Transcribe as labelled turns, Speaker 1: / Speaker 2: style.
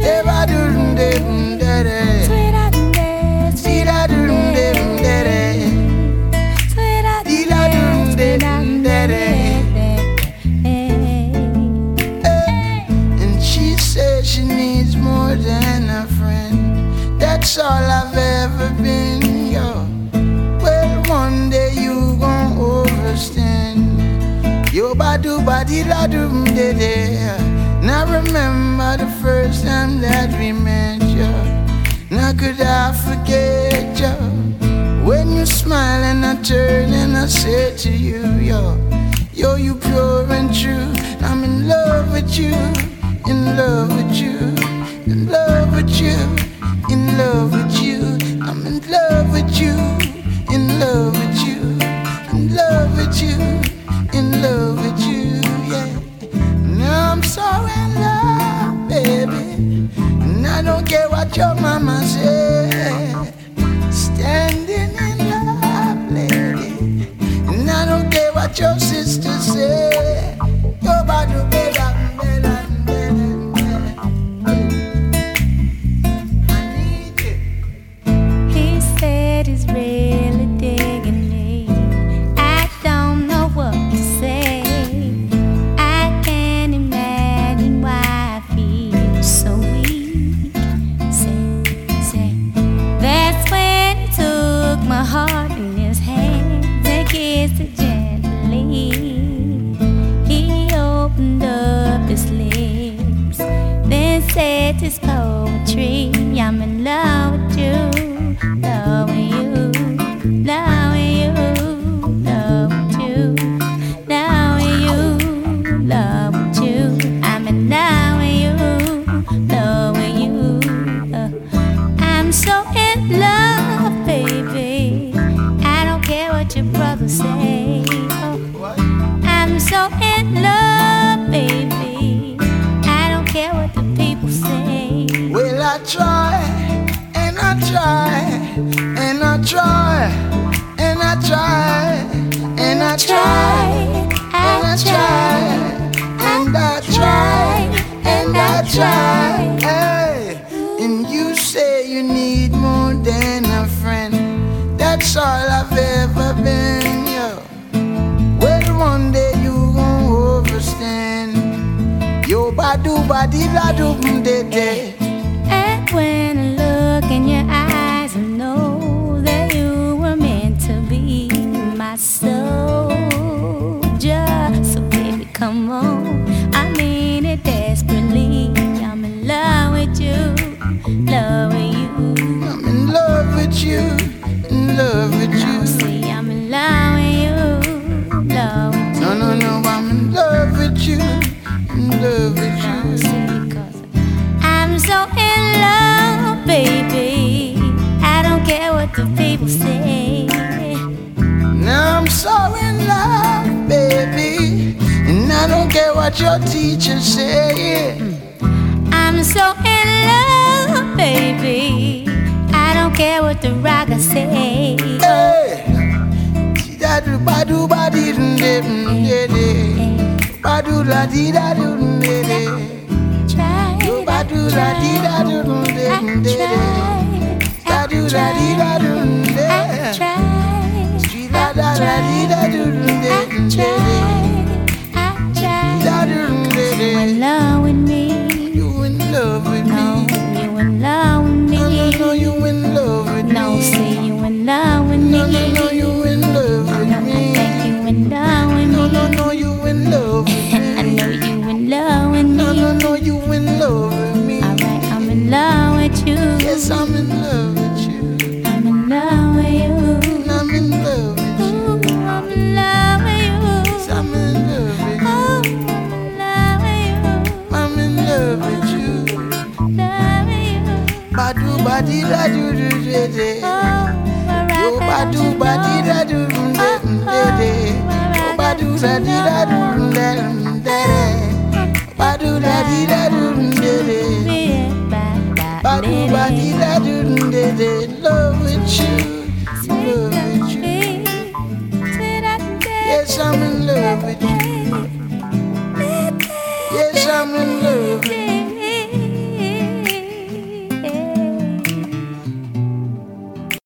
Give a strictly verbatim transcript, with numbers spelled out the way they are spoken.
Speaker 1: And she says she needs more than a friend. That's all I've ever been, yo. Well, one day you gon' overstand. Yo, badu badi la doom de de. Now remember the first time that we met, yo. Now could I forget, yo? When you smile and I turn and I say to you, yo, yo, you pure and true. I'm in love with you, in love with you, in love with you, in love with you. I'm in love with you, in love with you, in love with you, in love with you, yeah. Now I'm so in love, baby, and I don't care what your mama say. Standing in love, lady, and I don't care what your sister say. Go back to bed.
Speaker 2: Said his poetry, I'm in love with you, loving you, loving you, love with you, loving you, love with you. I'm in love with you, loving you. Uh, I'm so in love, baby. I don't care what your brothers say. Oh, I'm so in love, baby. I don't care what the people say.
Speaker 1: Well, I try, and I try, and I try, and I try, and I try, and I try, and I try, and I try. Hey, and you say you need more than a friend. That's all I've ever been, yo. Well, one day you gon' overstand. Yo, badu badi la doom de de.
Speaker 2: And when I look in your eyes, I know that you were meant to be my soldier. So baby, come on, I mean it desperately. I'm in love with you, love with you.
Speaker 1: I'm in love with you, in love with you.
Speaker 2: Now see, I'm in love with you, love with you.
Speaker 1: No, no, no, I'm in love with you, in love with you.
Speaker 2: Now see, 'cause I'm so in love, baby. I don't care what the people say.
Speaker 1: Now I'm so in love, baby, and I don't care what your teachers say.
Speaker 2: I'm so in love, baby. I don't care what the rockers say.
Speaker 1: Hey, da do ba do ba dee de de de, ba do la dee da do de de, yo ba do la dee da do de de de, da do la dee da do de, street la da la dee da do de de, da do de de.
Speaker 2: You in love with me?
Speaker 1: You in love with
Speaker 2: No,
Speaker 1: me?
Speaker 2: you in love with me?
Speaker 1: No, no, no, you in love with me?
Speaker 2: No, say you in love with me?
Speaker 1: No, no, no, you in love with
Speaker 2: No, I
Speaker 1: me?
Speaker 2: think you in love with me?
Speaker 1: No, no, no, you in love with me?
Speaker 2: I know you in love with me.
Speaker 1: No, no, no, you in love with me?
Speaker 2: Alright, I'm in love with you.
Speaker 1: Yes, I'm in love with you.
Speaker 2: I'm in love with you.
Speaker 1: And I'm in love with you.
Speaker 2: Ooh, I'm in love with you.
Speaker 1: Yes, I'm in love with you.
Speaker 2: Oh, I'm in love with you.
Speaker 1: I'm in love with you.
Speaker 2: Love with you.
Speaker 1: Badu badi da do do de de.
Speaker 2: Oh, alright,
Speaker 1: Yo badu badi da do do de de de. Yo badu da di da do de de de. Badu da di da do de de. Badu badi da do de de. Love with you, love with you. Yes, I'm in love with you.